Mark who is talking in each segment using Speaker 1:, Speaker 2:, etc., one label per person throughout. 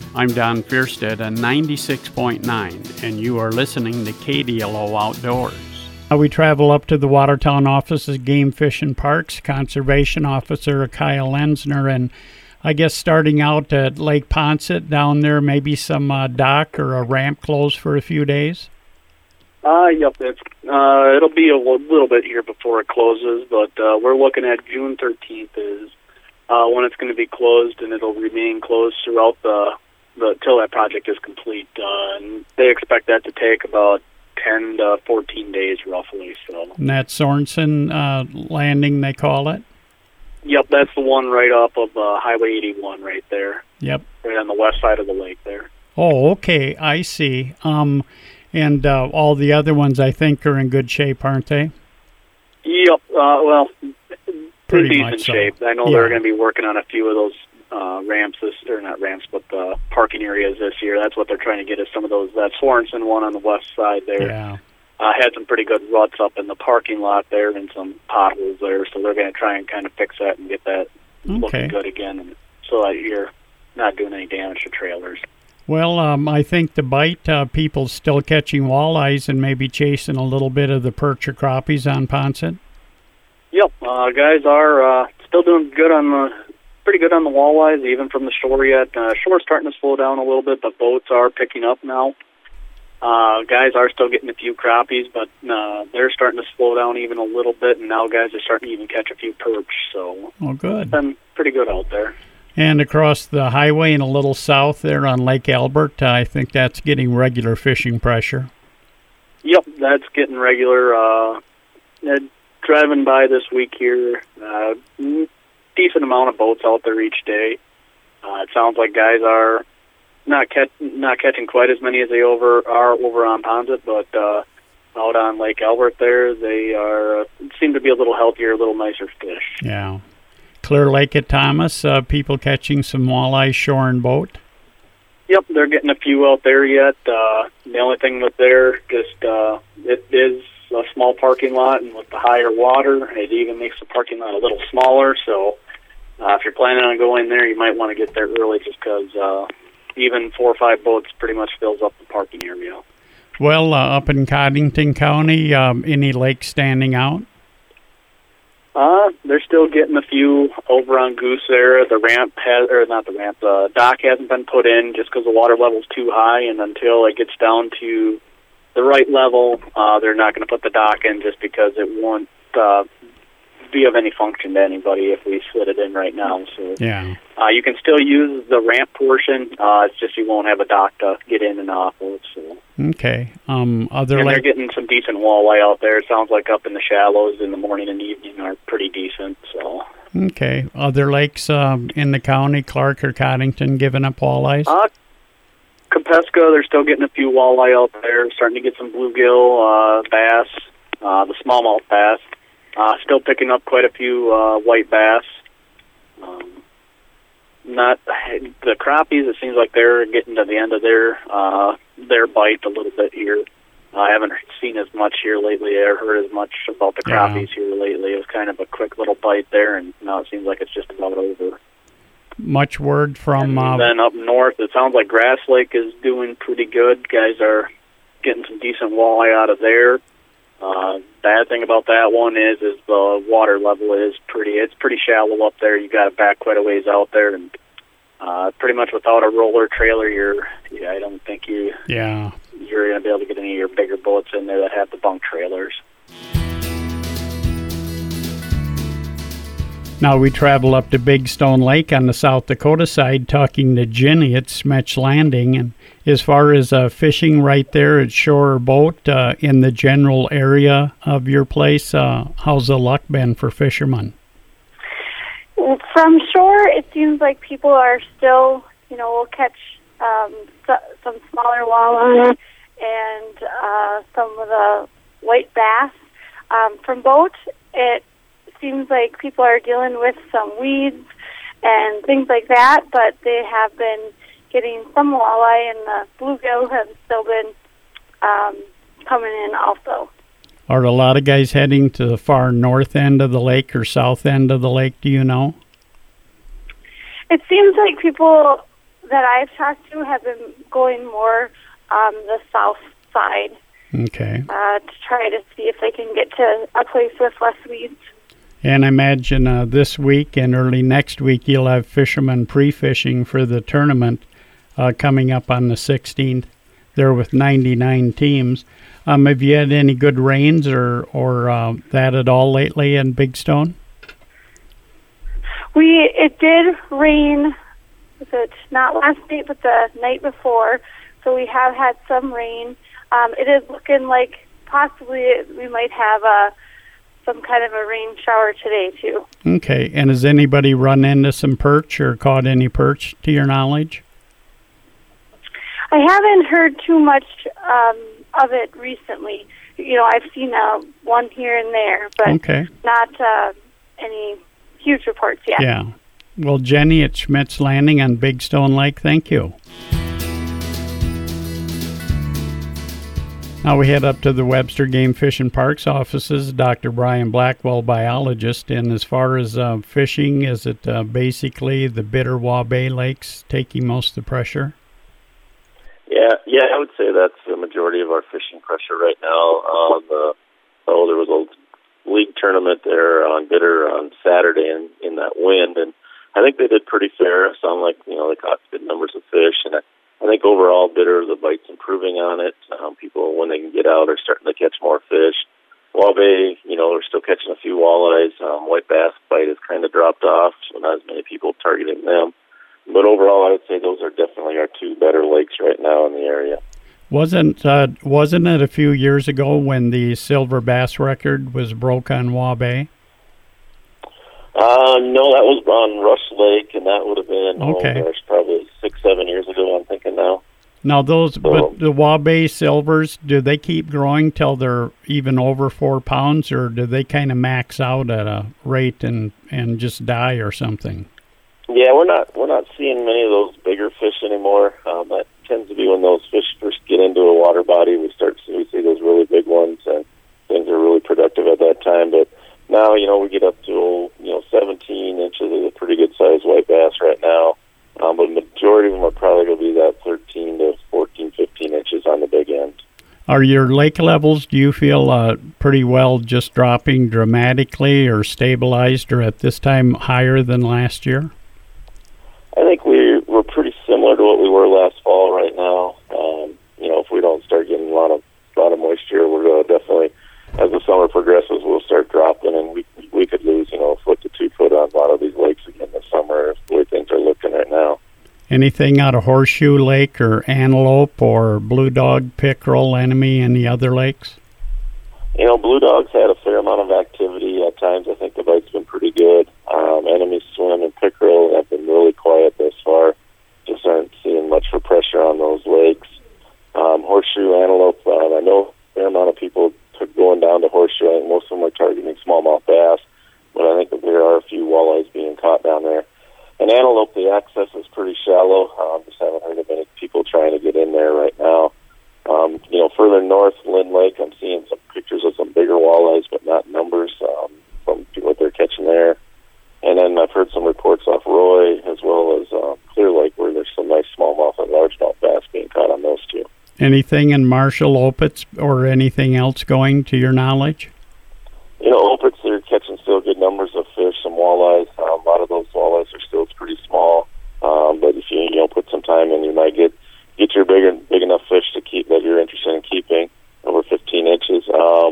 Speaker 1: I'm Don Fierstead on 96.9, and you are listening to KDLO Outdoors. We travel up to the Watertown office of Game Fish and Parks, Conservation Officer Kyle Lenzner, and I guess starting out at Lake Poncet down there, maybe some dock or a ramp closed for a few days?
Speaker 2: Yep. It'll be a little bit here before it closes, but we're looking at June 13th is when it's going to be closed, and it'll remain closed throughout till that project is complete. And they expect that to take about 10 to 14 days roughly. So.
Speaker 1: And that's Sorensen Landing, they call it?
Speaker 2: Yep, that's the one right off of Highway 81 right there.
Speaker 1: Yep.
Speaker 2: Right on the west side of the lake there.
Speaker 1: Oh, okay, I see. And all the other ones, I think, are in good shape, aren't they?
Speaker 2: Yep, well,
Speaker 1: pretty
Speaker 2: decent shape. I know they're going to be working on a few of those ramps, not ramps, but parking areas this year. That's what they're trying to get is some of those. That Sorensen one on the west side there.
Speaker 1: Yeah.
Speaker 2: Had some pretty good ruts up in the parking lot there and some potholes there, so they're going to try and kind of fix that and get that looking good again, so that you're not doing any damage to trailers.
Speaker 1: Well, I think the bite, people still catching walleyes and maybe chasing a little bit of the perch or crappies on Poncet.
Speaker 2: Yep, guys are still doing pretty good on the walleyes, even from the shore yet. Shore's starting to slow down a little bit, but boats are picking up now. Guys are still getting a few crappies, but they're starting to slow down even a little bit, and now guys are starting to even catch a few perch. So,
Speaker 1: good.
Speaker 2: It's been pretty good out there.
Speaker 1: And across the highway and a little south there on Lake Albert, I think that's getting regular fishing pressure. Yep,
Speaker 2: that's getting regular. Driving by this week here, decent amount of boats out there each day. It sounds like guys are not catching quite as many as they are over on Poncet, but out on Lake Albert there, they seem to be a little healthier, a little nicer fish.
Speaker 1: Yeah. Clear Lake at Thomas, people catching some walleye shore and boat?
Speaker 2: Yep, they're getting a few out there yet. The only thing with there, it is a small parking lot, and with the higher water, it even makes the parking lot a little smaller, so if you're planning on going there, you might want to get there early just because even 4 or 5 boats pretty much fills up the parking area.
Speaker 1: Well, up in Coddington County, any lakes standing out?
Speaker 2: They're still getting a few over on Goose there. The dock hasn't been put in just because the water level's too high, and until it gets down to the right level, they're not going to put the dock in just because it won't be of any function to anybody if we slid it in right now. So
Speaker 1: yeah,
Speaker 2: you can still use the ramp portion. It's just you won't have a dock to get in and off of. So
Speaker 1: okay.
Speaker 2: They're getting some decent walleye out there. It sounds like up in the shallows in the morning and evening are pretty decent. So
Speaker 1: okay. Other lakes in the county, Clark or Coddington, giving up walleyes?
Speaker 2: Kapeska, they're still getting a few walleye out there. Starting to get some bluegill, bass, the smallmouth bass. Still picking up quite a few white bass. Not the crappies. It seems like they're getting to the end of their bite a little bit here. I haven't seen as much here lately or heard as much about the crappies here lately. It was kind of a quick little bite there, and now it seems like it's just about over.
Speaker 1: Much word from...
Speaker 2: And then up north, it sounds like Grass Lake is doing pretty good. Guys are getting some decent walleye out of there. Bad thing about that one is the water level is pretty shallow up there. You got to back quite a ways out there, and pretty much without a roller trailer, I don't think you're going to be able to get any of your bigger boats in there that have the bunk trailers.
Speaker 1: Now we travel up to Big Stone Lake on the South Dakota side, talking to Ginny at Smetch Landing. And as far as fishing right there at shore or boat in the general area of your place, how's the luck been for fishermen?
Speaker 3: From shore, it seems like people are still, will catch some smaller walleye and some of the white bass. From boat, it seems like people are dealing with some weeds and things like that, but they have been getting some walleye, and the bluegill have still been coming in also.
Speaker 1: Are a lot of guys heading to the far north end of the lake or south end of the lake, do you know?
Speaker 3: It seems like people that I've talked to have been going more on the south side.
Speaker 1: Okay.
Speaker 3: To try to see if they can get to a place with less weeds.
Speaker 1: And I imagine this week and early next week you'll have fishermen pre-fishing for the tournament coming up on the 16th. There with 99 teams. Have you had any good rains or that at all lately in Big Stone?
Speaker 3: It did rain, was it not last night, but the night before, so we have had some rain. It is looking like possibly we might have some kind of a rain shower today, too.
Speaker 1: Okay, and has anybody run into some perch or caught any perch, to your knowledge?
Speaker 3: I haven't heard too much of it recently. I've seen one here and there, but not any huge reports yet.
Speaker 1: Yeah. Well, Jenny at Schmidt's Landing on Big Stone Lake, thank you. Now we head up to the Webster Game Fish and Parks offices. Dr. Brian Blackwell, biologist. And as far as fishing, is it basically the Bitter Waubay lakes taking most of the pressure?
Speaker 4: Yeah, I would say that's the majority of our fishing pressure right now. There was a league tournament there on Bitter on Saturday in that wind, and I think they did pretty fair. It sounded like they caught good numbers of fish, and I think overall Bitter, the bite's improving on it. People, when they can get out, are starting to catch more fish. Waubay, they're still catching a few walleyes. White bass bite has kind of dropped off, so not as many people targeting them. But overall, I would say those are definitely our two better lakes right now in the area.
Speaker 1: Wasn't it a few years ago when the silver bass record was broke on Waubay?
Speaker 4: No, that was on Rush Lake, and that would have been probably 6-7 years ago. I'm thinking now.
Speaker 1: Now but the Waubay silvers, do they keep growing till they're even over 4 pounds, or do they kind of max out at a rate and just die or something?
Speaker 4: Yeah, we're not seeing many of those bigger fish anymore. That tends to be when those fish first get into a water body. We see those really big ones, and things are really productive at that time. But now, we get up to 17 inches is a pretty good sized white bass right now. But the majority of them are probably going to be that 13 to 14, 15 inches on the big end.
Speaker 1: Are your lake levels, do you feel pretty well just dropping dramatically or stabilized, or at this time higher than last year?
Speaker 4: I think we're pretty similar to what we were last fall right now. If we don't start getting a lot of moisture, we're going to definitely, as the summer progresses, we'll start dropping, and we could lose, a foot to 2 foot on a lot of these lakes again this summer, the way things are looking right now.
Speaker 1: Anything out of Horseshoe Lake or Antelope or Blue Dog, Pickerel, Enemy, any other lakes?
Speaker 4: Blue Dog's had a fair amount of activity at times. I think the bite's been pretty good. Enemy, Swim, and Pickerel have been really quiet thus far. Just aren't seeing much for pressure on those lakes. Horseshoe, Antelope, I know a fair amount of people going down to Horseshoe. I think most of them are targeting smallmouth bass, but I think that there are a few walleyes being caught down there. And Antelope, the access is pretty shallow. Just haven't heard of any people trying to get in there right now. Further north, Lynn Lake, I'm seeing some pictures of some bigger walleyes, but not numbers from what they're catching there. And then I've heard some reports off Roy as well as Clear Lake where there's some nice smallmouth and largemouth bass being caught on those two.
Speaker 1: Anything in Marshall, Opitz, or anything else going to your knowledge?
Speaker 4: Opitz, they're catching still good numbers of fish, some walleyes. A lot of those walleyes are still pretty small. But if you put some time in, you might get your big enough fish to keep that you're interested in keeping over 15 inches.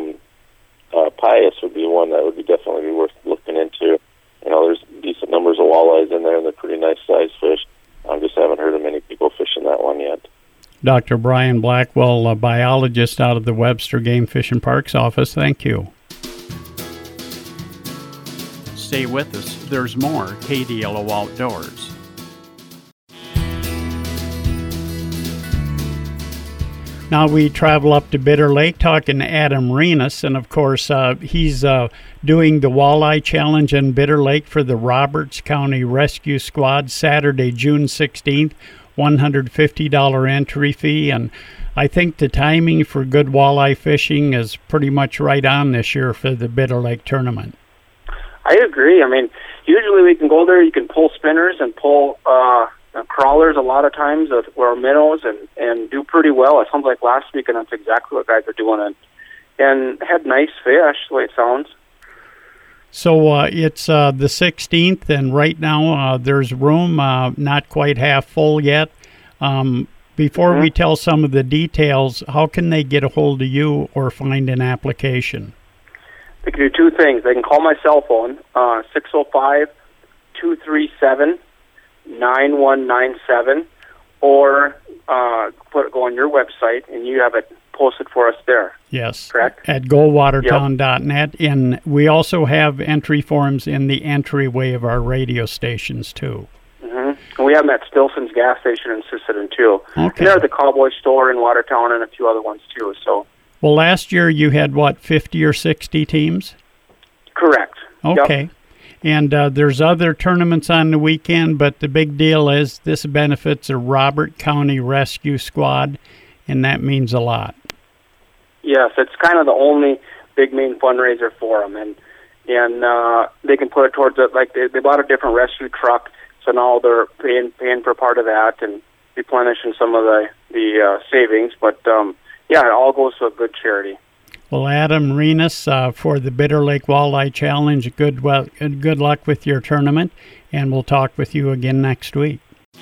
Speaker 4: Pius would be one that would be definitely worth looking into. There's decent numbers of walleyes in there, and they're pretty nice sized fish. I just haven't heard of many people fishing that one yet.
Speaker 1: Dr. Brian Blackwell, a biologist out of the Webster Game Fish and Parks office, thank you. Stay with us. There's more KDLO Outdoors. Now we travel up to Bitter Lake talking to Adam Renas, and of course he's doing the Walleye Challenge in Bitter Lake for the Roberts County Rescue Squad Saturday, June 16th, $150 entry fee, and I think the timing for good walleye fishing is pretty much right on this year for the Bitter Lake tournament.
Speaker 5: I agree. I mean, usually we can go there, you can pull spinners and pull crawlers a lot of times, or minnows, and do pretty well. It sounds like last week, and that's exactly what guys are doing, and had nice fish, the way it sounds.
Speaker 1: So it's the 16th, and right now there's room, not quite half full yet. Before we tell some of the details, how can they get a hold of you or find an application?
Speaker 5: They can do two things. They can call my cell phone, 605-237-9197, or go on your website, and you have it posted for us there.
Speaker 1: Yes.
Speaker 5: Correct?
Speaker 1: At gowatertown.net. And we also have entry forms in the entryway of our radio stations, too.
Speaker 5: And we have them at Stilson's gas station in Sisseton, too.
Speaker 1: Okay.
Speaker 5: And they're at the Cowboy store in Watertown and a few other ones, too. So.
Speaker 1: Well, last year you had, 50 or 60 teams?
Speaker 5: Correct.
Speaker 1: Okay.
Speaker 5: Yep.
Speaker 1: And there's other tournaments on the weekend, but the big deal is this benefits a Robert County Rescue Squad, and that means a lot.
Speaker 5: Yes, it's kind of the only big main fundraiser for them, and they can put it towards it. Like they bought a different rescue truck, so now they're paying for part of that and replenishing some of the savings. But it all goes to a good charity.
Speaker 1: Well, Adam Renas, for the Bitter Lake Walleye Challenge, good luck with your tournament, and we'll talk with you again next week.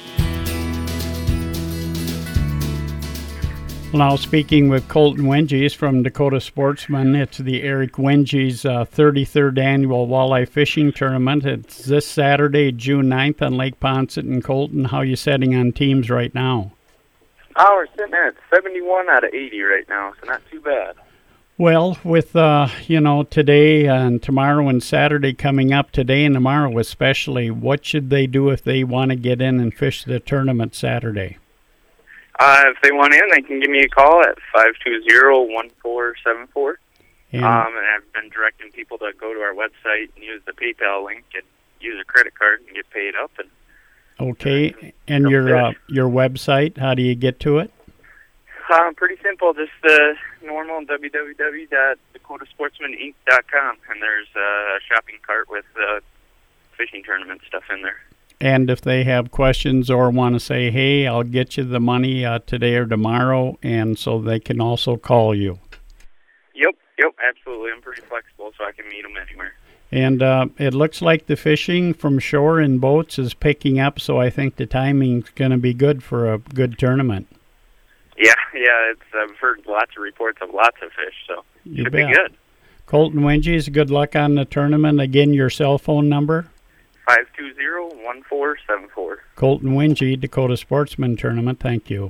Speaker 1: Now, speaking with Colton Wenges from Dakota Sportsman, it's the Eric Wenges 33rd Annual Walleye Fishing Tournament. It's this Saturday, June 9th on Lake Poncet and Colton. How are you setting on teams right now?
Speaker 6: We're sitting at 71 out of 80 right now, so not too bad.
Speaker 1: Well, with, today and tomorrow and Saturday coming up, today and tomorrow especially, what should they do if they want to get in and fish the tournament Saturday?
Speaker 6: If they want in, they can give me a call at 520-1474. And I've been directing people to go to our website and use the PayPal link and use a credit card and get paid up.
Speaker 1: Okay. And your website, how do you get to it?
Speaker 6: Pretty simple. Just the normal www.dakotasportsmaninc.com, and there's a shopping cart with fishing tournament stuff in there.
Speaker 1: And if they have questions or want to say, hey, I'll get you the money today or tomorrow, and so they can also call you.
Speaker 6: Yep, absolutely. I'm pretty flexible, so I can meet them anywhere.
Speaker 1: And it looks like the fishing from shore in boats is picking up, so I think the timing's going to be good for a good tournament.
Speaker 6: Yeah, I've heard lots of reports of lots of fish, so it should be good.
Speaker 1: Colton Wenges, good luck on the tournament. Again, your cell phone number?
Speaker 6: 520-1474.
Speaker 1: Colton Wenges, Dakota Sportsman Tournament. Thank you.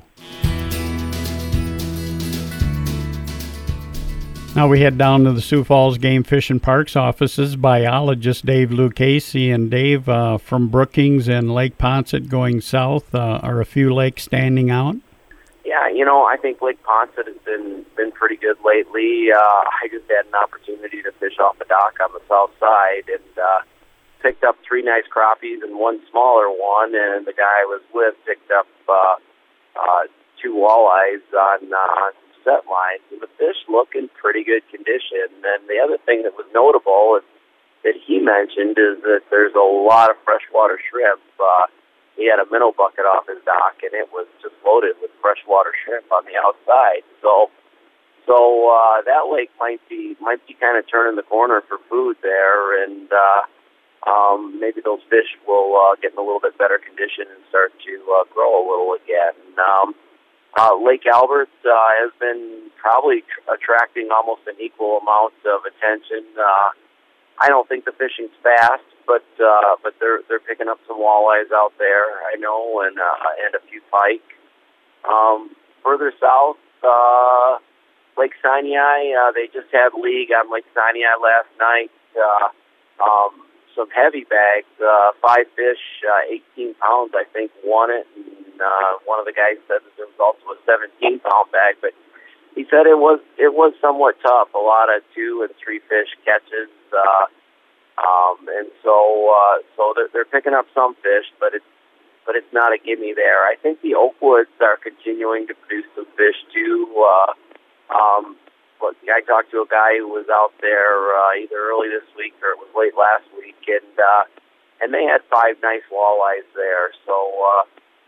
Speaker 1: Now we head down to the Sioux Falls Game Fish and Parks offices. Biologist Dave Lucchese, and Dave from Brookings and Lake Poncet going south. Are a few lakes standing out?
Speaker 7: Yeah, I think Lake Poncet has been pretty good lately. I just had an opportunity to fish off the dock on the south side and picked up 3 nice crappies and 1 smaller one, and the guy I was with picked up 2 walleyes on set lines. And the fish look in pretty good condition. And the other thing that was notable that he mentioned is that there's a lot of freshwater shrimp. He had a minnow bucket off his dock, and it was just loaded with freshwater shrimp on the outside. So that lake might be kind of turning the corner for food there, and maybe those fish will get in a little bit better condition and start to grow a little again. Lake Albert has been probably attracting almost an equal amount of attention. I don't think the fishing's fast, but they're picking up some walleyes out there, I know, and a few pike. Further south, Lake Sinai, they just had league on Lake Sinai last night. Some heavy bags, 5 fish, 18 pounds, I think, won it. And one of the guys said that there was also a 17-pound bag, but he said it was somewhat tough. A lot of 2 and 3 fish catches, and so they're picking up some fish, but it's not a gimme there. I think the Oakwoods are continuing to produce some fish too. But I talked to a guy who was out there either early this week or it was late last week, and they had 5 nice walleyes there. So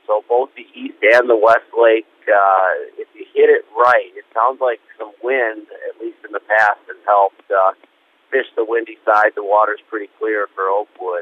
Speaker 7: So both the East and the West Lake, if you hit it right, it sounds like some wind, at least in the past, has helped fish the windy side. The water's pretty clear for Oakwood.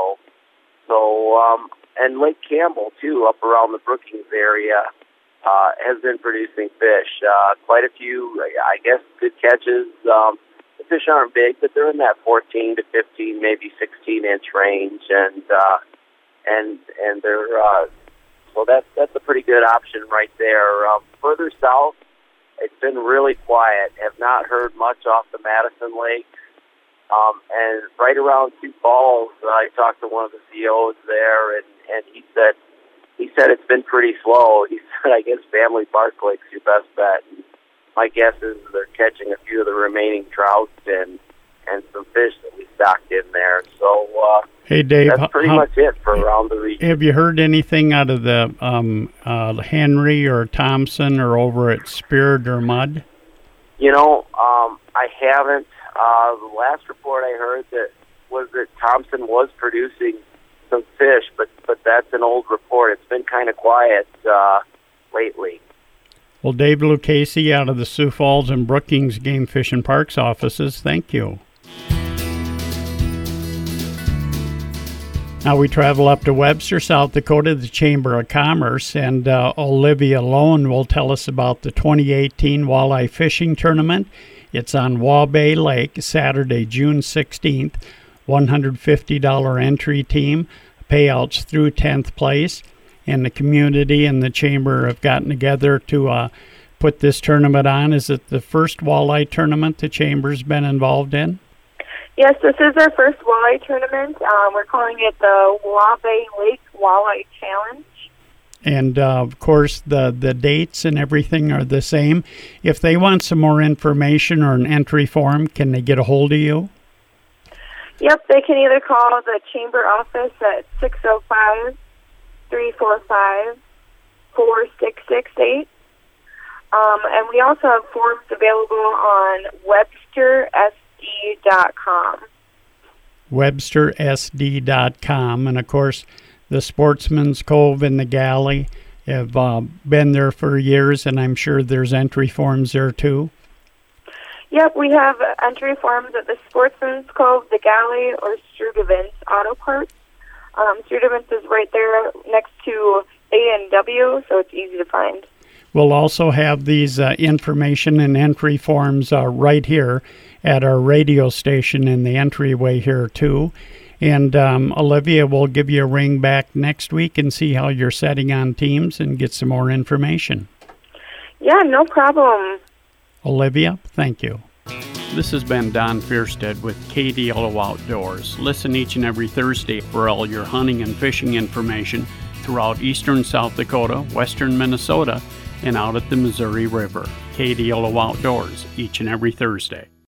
Speaker 7: And Lake Campbell, too, up around the Brookings area, has been producing fish. Quite a few, I guess, good catches. The fish aren't big, but they're in that 14 to 15, maybe 16-inch range, and they're so that's a pretty good option right there. Further south, it's been really quiet. Have not heard much off the Madison Lake. And right around Sioux Falls, I talked to one of the COs there, and he said it's been pretty slow. He said, I guess Family Park Lake's your best bet. And my guess is they're catching a few of the remaining trout and some fish that we stocked in there. So,
Speaker 1: hey Dave,
Speaker 7: that's pretty much it for around the region.
Speaker 1: Have you heard anything out of the Henry or Thompson or over at Spirit or Mud?
Speaker 7: I haven't. The last report I heard was that Thompson was producing some fish, but that's an old report. It's been kind of quiet lately.
Speaker 1: Well, Dave Lucchese out of the Sioux Falls and Brookings Game Fish and Parks offices, thank you. Now we travel up to Webster, South Dakota, the Chamber of Commerce, and Olivia Lone will tell us about the 2018 Walleye Fishing Tournament. It's on Waubay Lake, Saturday, June 16th. $150 entry team, payouts through 10th place. And the community and the Chamber have gotten together to put this tournament on. Is it the first walleye tournament the Chamber's been involved in?
Speaker 8: Yes, this is our first walleye tournament. We're calling it the Waubay Lake Walleye Challenge.
Speaker 1: And, of course, the dates and everything are the same. If they want some more information or an entry form, can they get a hold of you?
Speaker 8: Yep, they can either call the Chamber office at 605-345-4668. And we also have forms available on WebsterSD.com.
Speaker 1: WebsterSD.com. And, of course, the Sportsman's Cove and the Galley have been there for years, and I'm sure there's entry forms there, too.
Speaker 8: Yep, we have entry forms at the Sportsman's Cove, the Galley, or Strudevant's Auto Parts. Strudevant's is right there next to A&W, so it's easy to find.
Speaker 1: We'll also have these information and entry forms right here at our radio station in the entryway here, too. And Olivia will give you a ring back next week and see how you're setting on teams and get some more information.
Speaker 8: Yeah, no problem.
Speaker 1: Olivia, thank you. This has been Don Fierstead with KDLO Outdoors. Listen each and every Thursday for all your hunting and fishing information throughout eastern South Dakota, western Minnesota, and out at the Missouri River. KDLO Outdoors each and every Thursday.